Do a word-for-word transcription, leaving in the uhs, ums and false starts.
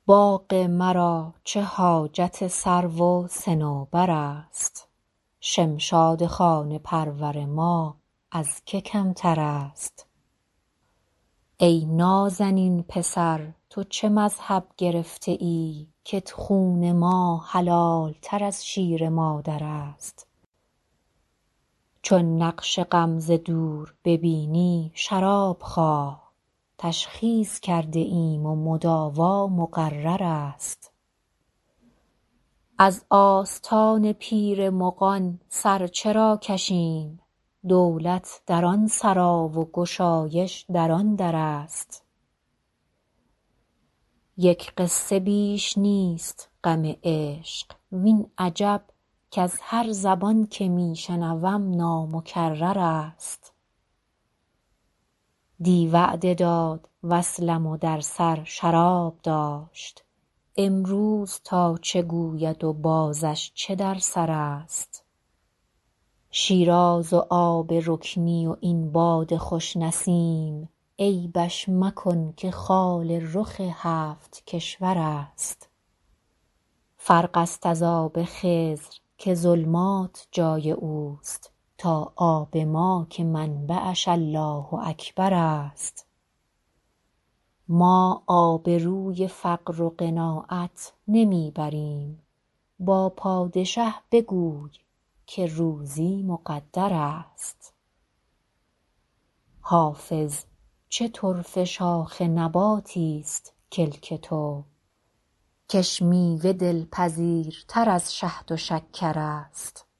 باغ مرا چه حاجت سرو و صنوبر است شمشاد خانه پرور ما از که کمتر است ای نازنین پسر تو چه مذهب گرفته ای کت خون ما حلال تر از شیر مادر است چون نقش غم ز دور ببینی شراب خواه تشخیص کرده ایم و مداوا مقرر است از آستان پیر مغان سر چرا کشیم دولت در آن سرا و گشایش در آن در است یک قصه بیش نیست غم عشق وین عجب کز هر زبان که می شنوم نامکرر است دی وعده داد وصلم و در سر شراب داشت امروز تا چه گوید و بازش چه در سر است شیراز و آب رکنی و این باد خوش نسیم عیبش مکن که خال رخ هفت کشور است فرق است از آب خضر که ظلمات جای اوست تا آب ما که منبعش الله اکبر است ما آبروی فقر و قناعت نمی بریم با پادشه بگوی که روزی مقدر است حافظ چه طرفه شاخ نباتی است کلک تو کش میوه دلپذیرتر از شهد و شکر است